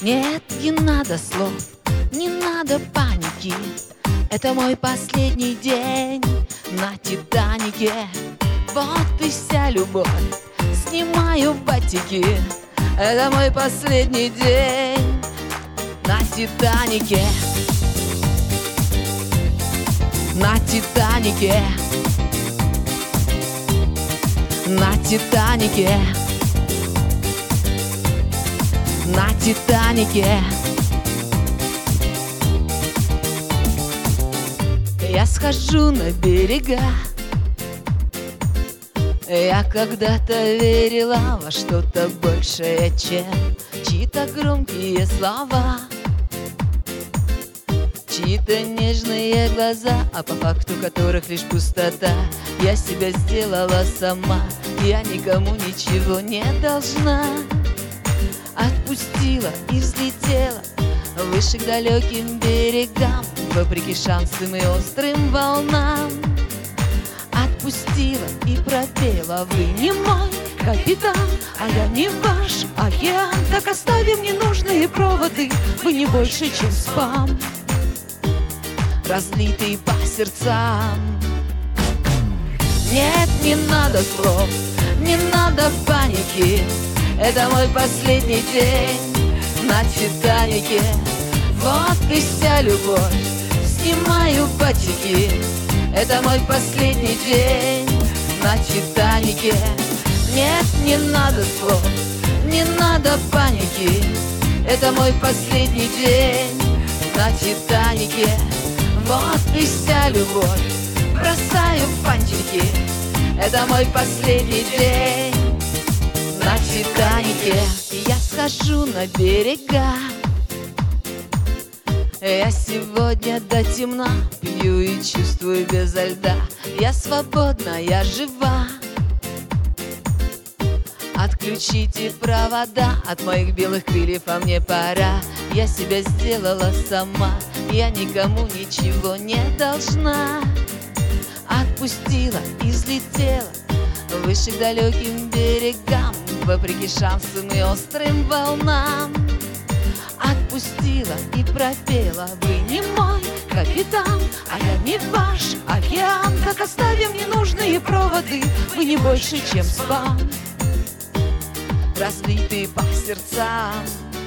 Нет, не надо слов, не надо паники. Это мой последний день на Титанике. Вот и вся любовь, снимаю ботики. Это мой последний день на Титанике. На Титанике. На Титанике. На Титанике. Я схожу на берега. Я когда-то верила во что-то большее, чем чьи-то громкие слова, чьи-то нежные глаза, а по факту которых лишь пустота. Я себя сделала сама, я никому ничего не должна. Отпустила и взлетела выше к далеким берегам, вопреки шансам и острым волнам. Отпустила и пропела: вы не мой капитан, а я не ваш океан. Так оставим ненужные проводы, вы не больше, чем спам, разлитый по сердцам. Нет, не надо слов, не надо паники. Это мой последний день на Титанике. Вот и вся любовь, снимаю ботики. Это мой последний день на Титанике. Нет, не надо слов, не надо паники. Это мой последний день на Титанике. Вот и вся любовь, бросаю фантики. Это мой последний день на Титанике. Я схожу на берега. Я сегодня до темна пью и чувствую безо льда. Я свободна, я жива. Отключите провода от моих белых крыльев, а мне пора. Я себя сделала сама, я никому ничего не должна. Отпустила и взлетела выше к далеким берегам, вопреки шансам и острым волнам. Отпустила и пропела: вы не мой капитан, а я не ваш океан. Так оставим ненужные проводы, вы не больше, чем спам, разлитые по сердцам.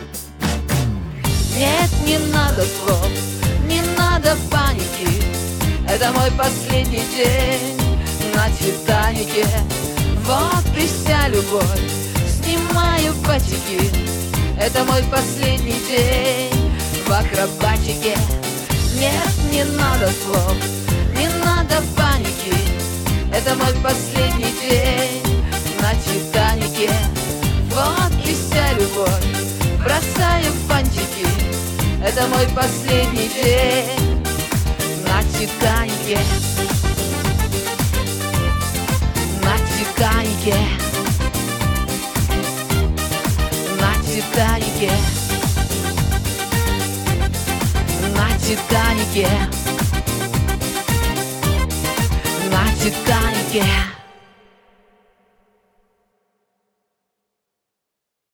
Нет, не надо слов, не надо паники. Это мой последний день на Титанике. Вот и вся любовь, снимаю ботики. Это мой последний день в акробатике. Нет, не надо слов, не надо паники. Это мой последний день на Титанике. Вот и вся любовь, бросаю фантики. Это мой последний день на Титанике. На Титанике. На Титанике. На Титанике. На Титанике.